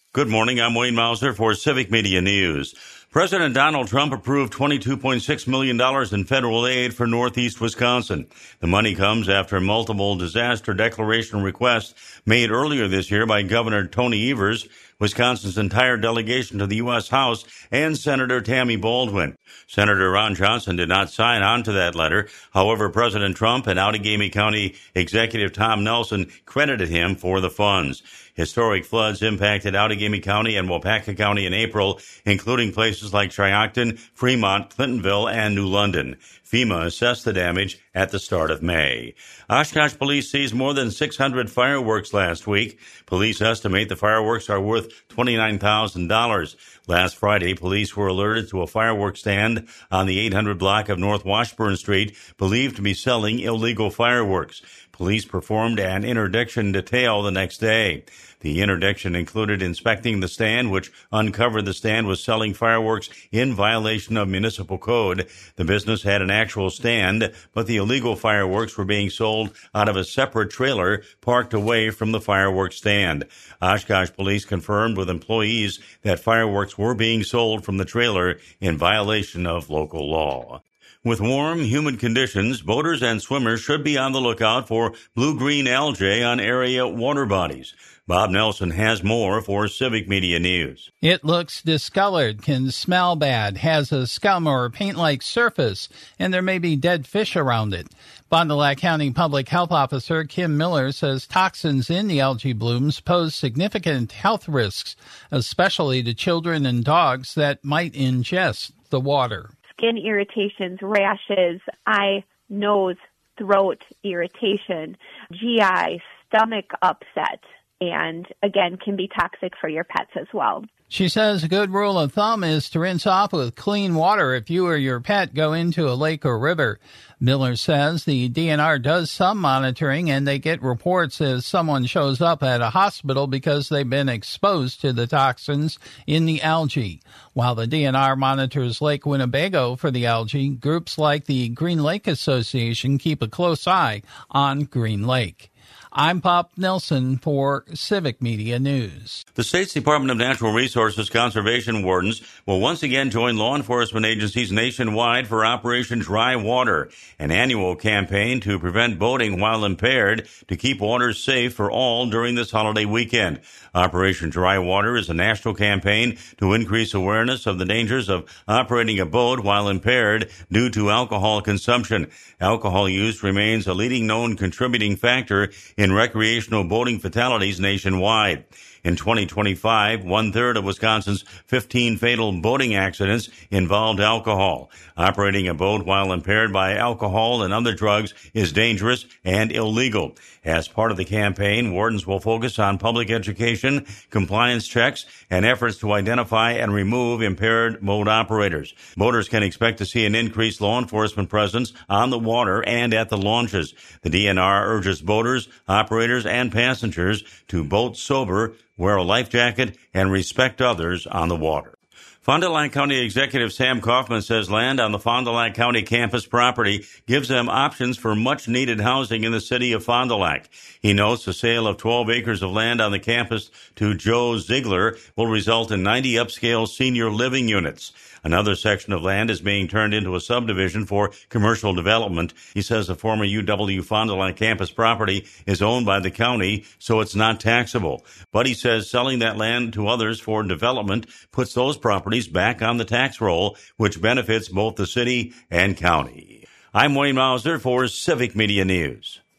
Good morning. I'm Wayne Mauser for Civic Media News. President Donald Trump approved $22.6 million in federal aid for Northeast Wisconsin. The money comes after multiple disaster declaration requests made earlier this year by Governor Tony Evers, Wisconsin's entire delegation to the U.S. House, and Senator Tammy Baldwin. Senator Ron Johnson did not sign on to that letter. However, President Trump and Outagamie County Executive Tom Nelson credited him for the funds. Historic floods impacted Outagamie County and Waupaca County in April, including places like Triacton, Fremont, Clintonville, and New London. FEMA assessed the damage at the start of May. Oshkosh police seized more than 600 fireworks last week. Police estimate the fireworks are worth $29,000. Last Friday, police were alerted to a fireworks stand on the 800 block of North Washburn Street, believed to be selling illegal fireworks. Police performed an interdiction detail the next day. The interdiction included inspecting the stand, which uncovered the stand was selling fireworks in violation of municipal code. The business had an actual stand, but the illegal fireworks were being sold out of a separate trailer parked away from the fireworks stand. Oshkosh police confirmed with employees that fireworks were being sold from the trailer in violation of local law. With warm, humid conditions, boaters and swimmers should be on the lookout for blue-green algae on area water bodies. Bob Nelson has more for Civic Media News. It looks discolored, can smell bad, has a scum or paint-like surface, and there may be dead fish around it. Fond du Lac County Public Health Officer Kim Miller says toxins in the algae blooms pose significant health risks, especially to children and dogs that might ingest the water. Skin irritations, rashes, eye, nose, throat irritation, GI, stomach upset, and again, can be toxic for your pets as well. She says a good rule of thumb is to rinse off with clean water if you or your pet go into a lake or river. Miller says the DNR does some monitoring and they get reports if someone shows up at a hospital because they've been exposed to the toxins in the algae. While the DNR monitors Lake Winnebago for the algae, groups like the Green Lake Association keep a close eye on Green Lake. I'm Bob Nelson for Civic Media News. The state's Department of Natural Resources conservation wardens will once again join law enforcement agencies nationwide for Operation Dry Water, an annual campaign to prevent boating while impaired to keep waters safe for all during this holiday weekend. Operation Dry Water is a national campaign to increase awareness of the dangers of operating a boat while impaired due to alcohol consumption. Alcohol use remains a leading known contributing factor in recreational boating fatalities nationwide. In 2025, one-third of Wisconsin's 15 fatal boating accidents involved alcohol. Operating a boat while impaired by alcohol and other drugs is dangerous and illegal. As part of the campaign, wardens will focus on public education, compliance checks, and efforts to identify and remove impaired boat operators. Boaters can expect to see an increased law enforcement presence on the water and at the launches. The DNR urges boaters, operators, and passengers to boat sober, wear a life jacket, and respect others on the water. Fond du Lac County Executive Sam Kaufman says land on the Fond du Lac County campus property gives them options for much-needed housing in the city of Fond du Lac. He notes the sale of 12 acres of land on the campus to Joe Ziegler will result in 90 upscale senior living units. Another section of land is being turned into a subdivision for commercial development. He says the former UW Fond du Lac campus property is owned by the county, so it's not taxable. But he says selling that land to others for development puts those properties back on the tax roll, which benefits both the city and county. I'm Wayne Mauser for Civic Media News.